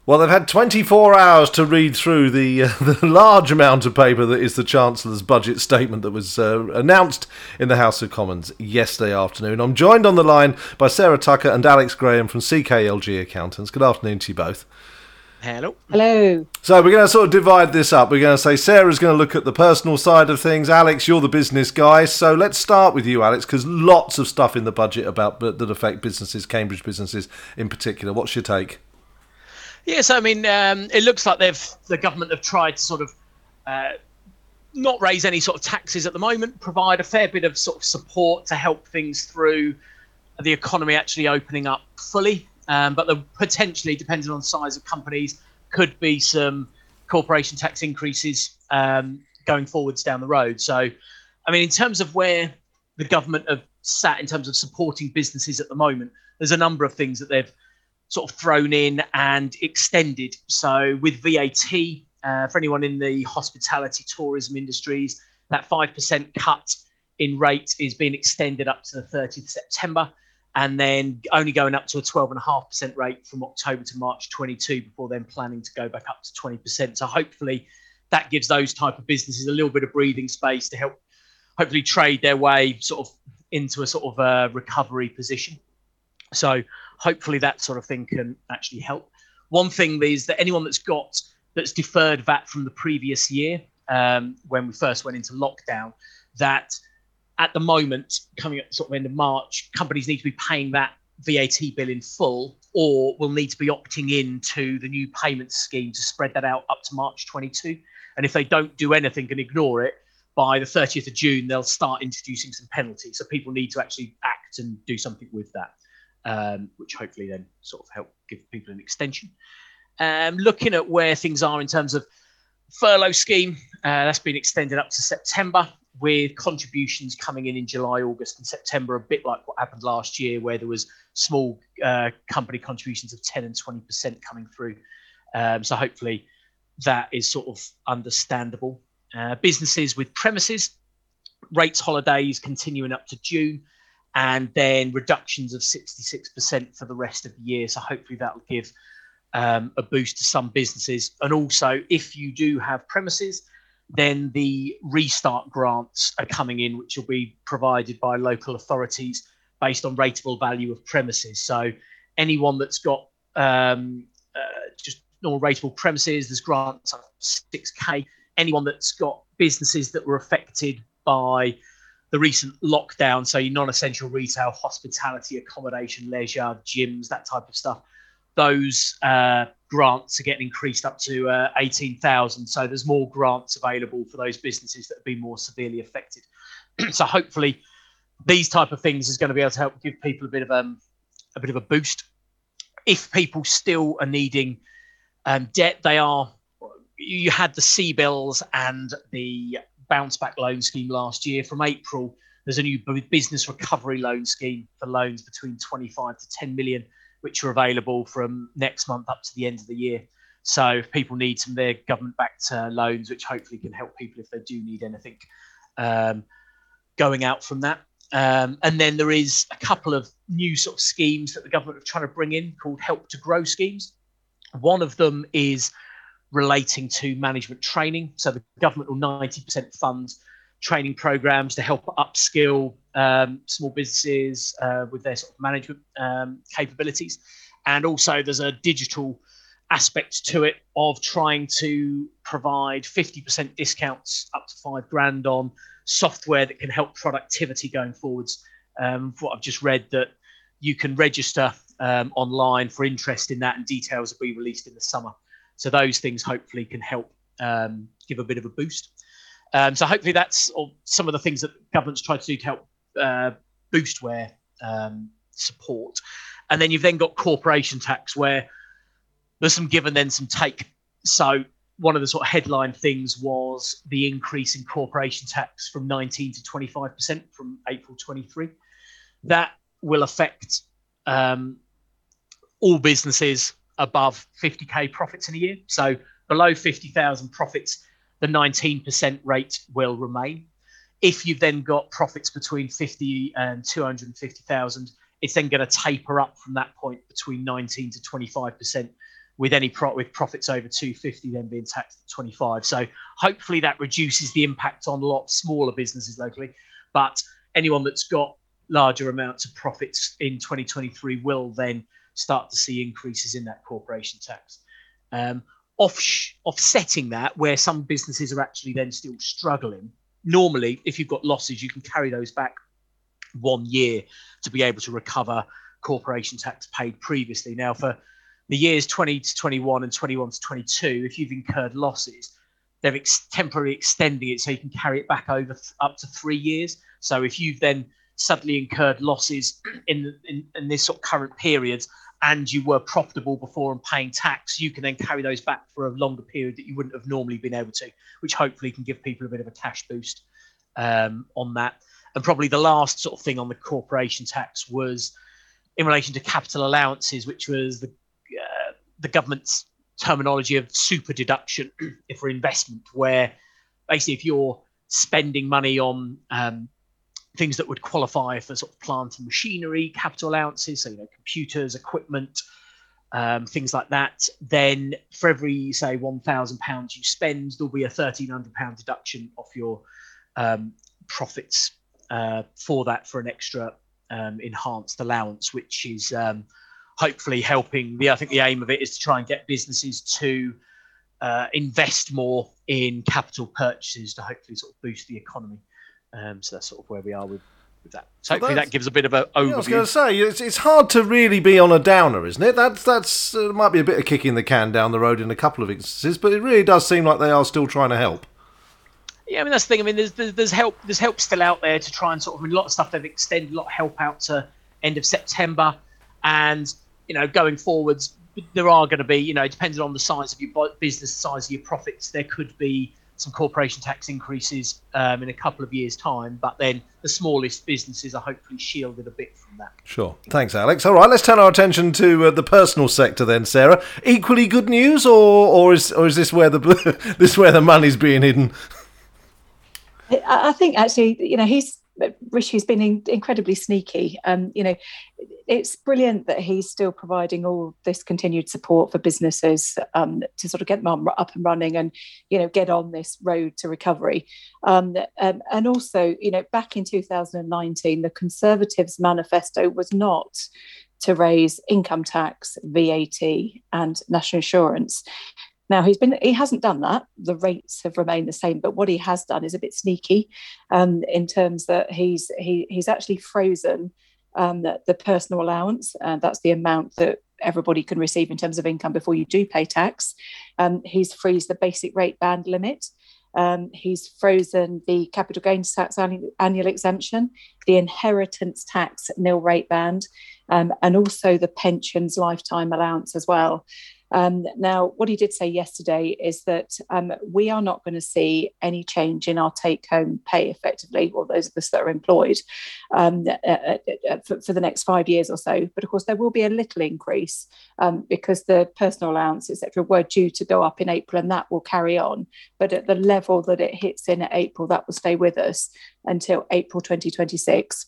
Well, they've had 24 hours to read through the large amount of paper that is the Chancellor's budget statement that was announced in the House of Commons yesterday afternoon. I'm joined on the line by Sarah Tucker and Alex Graham from CKLG Accountants. Good afternoon to you both. Hello. Hello. So we're going to sort of divide this up. We're going to say Sarah's going to look at the personal side of things. Alex, you're the business guy. So let's start with you, Alex, because lots of stuff in the budget that affect businesses, Cambridge businesses in particular. What's your take? Yes, I mean, it looks like the government have tried to sort of not raise any sort of taxes at the moment, provide a fair bit of sort of support to help things through the economy actually opening up fully. But there potentially, depending on the size of companies, could be some corporation tax increases going forwards down the road. So, I mean, in terms of where the government have sat in terms of supporting businesses at the moment, there's a number of things that they've sort of thrown in and extended. So with VAT, for anyone in the hospitality tourism industries, that 5% cut in rate is being extended up to the 30th of September, and then only going up to a 12.5% rate from October to March 22, before then planning to go back up to 20%. So hopefully that gives those type of businesses a little bit of breathing space to help hopefully trade their way sort of into a sort of recovery position. So hopefully that sort of thing can actually help. One thing is that anyone that's deferred VAT from the previous year, when we first went into lockdown, that at the moment, coming at sort of end of March, companies need to be paying that VAT bill in full, or will need to be opting in to the new payment scheme to spread that out up to March 22. And if they don't do anything and ignore it, by the 30th of June, they'll start introducing some penalties. So people need to actually act and do something with that. Which hopefully then sort of help give people an extension. Looking at where things are in terms of furlough scheme, that's been extended up to September, with contributions coming in July, August and September, a bit like what happened last year, where there was small company contributions of 10 and 20% coming through. So hopefully that is sort of understandable. Businesses with premises, rates holidays continuing up to June, and then reductions of 66% for the rest of the year. So hopefully that will give a boost to some businesses. And also, if you do have premises, then the restart grants are coming in, which will be provided by local authorities based on rateable value of premises. So anyone that's got just normal rateable premises, there's grants up to 6K. Anyone that's got businesses that were affected by the recent lockdown, so your non-essential retail, hospitality, accommodation, leisure, gyms, that type of stuff, those grants are getting increased up to 18,000. So there's more grants available for those businesses that have been more severely affected. So hopefully these type of things is going to be able to help give people a bit of a boost. If people still are needing debt, you had the CBILS and the bounce back loan scheme last year. From April, there's a new business recovery loan scheme for loans between 25 to 10 million, which are available from next month up to the end of the year. So if people need some of their government-backed loans, which hopefully can help people if they do need anything going out from that. And then there is a couple of new sort of schemes that the government are trying to bring in called Help to Grow schemes. One of them is relating to management training. So the government will 90% fund training programs to help upskill small businesses with their sort of management capabilities. And also there's a digital aspect to it of trying to provide 50% discounts up to £5,000 on software that can help productivity going forwards. What I've just read, that you can register online for interest in that, and details will be released in the summer. So those things hopefully can help give a bit of a boost. So hopefully that's some of the things that government's tried to do to help boost where support. And then you've then got corporation tax, where there's some give and then some take. So one of the sort of headline things was the increase in corporation tax from 19 to 25% from April 23. That will affect all businesses above 50k profits in a year. So below 50,000 profits, the 19% rate will remain. If you've then got profits between 50 and 250,000, it's then going to taper up from that point between 19 to 25%, with with profits over 250 then being taxed at 25. So hopefully that reduces the impact on a lot smaller businesses locally. But anyone that's got larger amounts of profits in 2023 will then start to see increases in that corporation tax. Offsetting that, where some businesses are actually then still struggling, normally if you've got losses, you can carry those back 1 year to be able to recover corporation tax paid previously. Now, for the years 20 to 21 and 21 to 22, if you've incurred losses, they're temporarily extending it so you can carry it back over up to 3 years. So if you've then suddenly incurred losses in this sort of current period and you were profitable before and paying tax, you can then carry those back for a longer period that you wouldn't have normally been able to, which hopefully can give people a bit of a cash boost on that. And probably the last sort of thing on the corporation tax was in relation to capital allowances, which was the government's terminology of super deduction for investment, where basically if you're spending money on things that would qualify for sort of plant and machinery capital allowances, so computers, equipment, things like that, then for every say £1,000 you spend, there'll be a £1,300 deduction off your profits for that, for an extra enhanced allowance, which is hopefully helping. I think the aim of it is to try and get businesses to invest more in capital purchases to hopefully sort of boost the economy. So that's sort of where we are with that. So hopefully that gives a bit of an overview. I was going to say, it's hard to really be on a downer, isn't it? That's might be a bit of kicking the can down the road in a couple of instances, but it really does seem like they are still trying to help. Yeah, I mean, that's the thing. I mean, there's help still out there to try and sort of, a lot of stuff they've extended a lot of help out to end of September, and going forwards, there are going to be, depending on the size of your business, size of your profits, there could be some corporation tax increases in a couple of years' time, but then the smallest businesses are hopefully shielded a bit from that. Sure. Thanks, Alex. All right, let's turn our attention to the personal sector then, Sarah. Equally good news, or is this where the money's being hidden? I think actually, Rishi's been incredibly sneaky. It's brilliant that he's still providing all this continued support for businesses to sort of get them up and running and, get on this road to recovery. And also, back in 2019, the Conservatives' manifesto was not to raise income tax, VAT and national insurance. Now, he hasn't done that. The rates have remained the same, but what he has done is a bit sneaky in terms that he's actually frozen the personal allowance, and that's the amount that everybody can receive in terms of income before you do pay tax. He's freezed the basic rate band limit. He's frozen the capital gains tax annual exemption, the inheritance tax nil rate band, and also the pensions lifetime allowance as well. Now, what he did say yesterday is that we are not going to see any change in our take-home pay effectively, or those of us that are employed, for the next 5 years or so. But of course, there will be a little increase because the personal allowance, etc., were due to go up in April, and that will carry on. But at the level that it hits in April, that will stay with us until April 2026.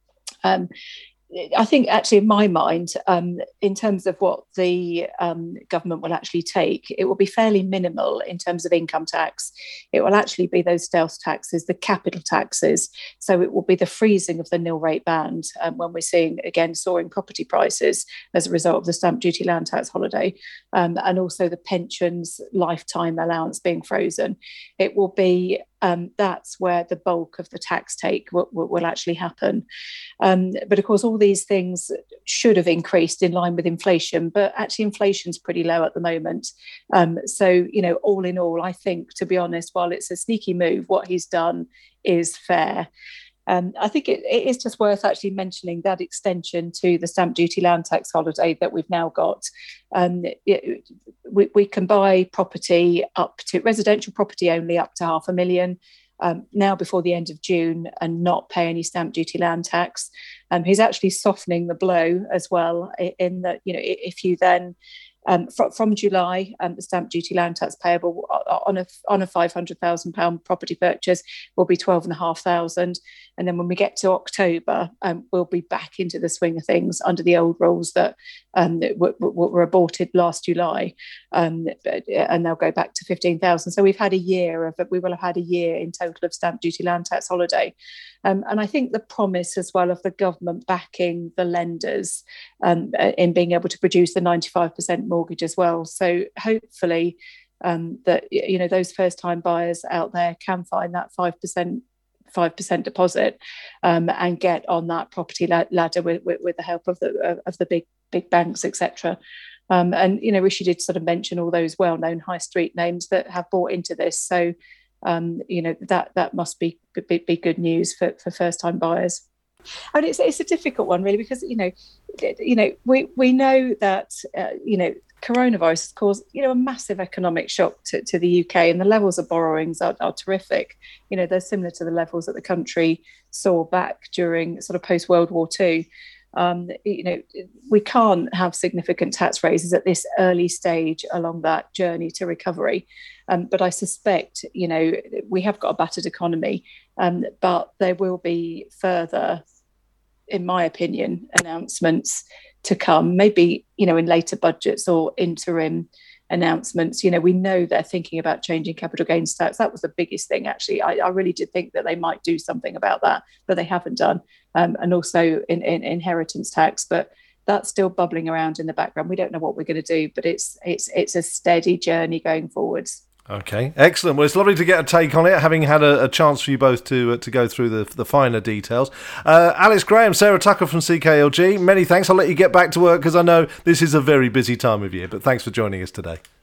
I think actually in my mind, in terms of what the government will actually take, it will be fairly minimal in terms of income tax. It will actually be those stealth taxes, the capital taxes. So it will be the freezing of the nil rate band when we're seeing, again, soaring property prices as a result of the stamp duty land tax holiday, and also the pensions lifetime allowance being frozen. It will be that's where the bulk of the tax take will actually happen. But of course, all these things should have increased in line with inflation, but actually inflation's pretty low at the moment. So, all in all, I think, to be honest, while it's a sneaky move, what he's done is fair. I think it is just worth actually mentioning that extension to the stamp duty land tax holiday that we've now got. We can buy property up to residential property only up to £500,000 now before the end of June and not pay any stamp duty land tax. He's actually softening the blow as well in that, if you then From July, the stamp duty land tax payable on a £500,000 property purchase will be 12,500, and then when we get to October, we'll be back into the swing of things under the old rules that were aborted last July, and they'll go back to 15,000. So we will have had a year in total of stamp duty land tax holiday, and I think the promise as well of the government backing the lenders in being able to produce the 95% mortgage as well. So hopefully that those first time buyers out there can find that 5% deposit and get on that property ladder with the help of the big banks, etc. And Rishi did sort of mention all those well-known high street names that have bought into this. So that must be good news for first time buyers. And it's a difficult one, really, because we know that coronavirus has caused a massive economic shock to the UK, and the levels of borrowings are terrific. They're similar to the levels that the country saw back during sort of post World War II. We can't have significant tax raises at this early stage along that journey to recovery. But I suspect we have got a battered economy, but there will be further, in my opinion, announcements to come, maybe in later budgets or interim announcements. We know they're thinking about changing capital gains tax. That was the biggest thing, actually. I really did think that they might do something about that, but they haven't done. And also in inheritance tax, but that's still bubbling around in the background. We don't know what we're going to do, but it's a steady journey going forwards. Okay, excellent. Well, it's lovely to get a take on it, having had a chance for you both to go through the finer details. Alice Graham, Sarah Tucker from CKLG, many thanks. I'll let you get back to work because I know this is a very busy time of year, but thanks for joining us today.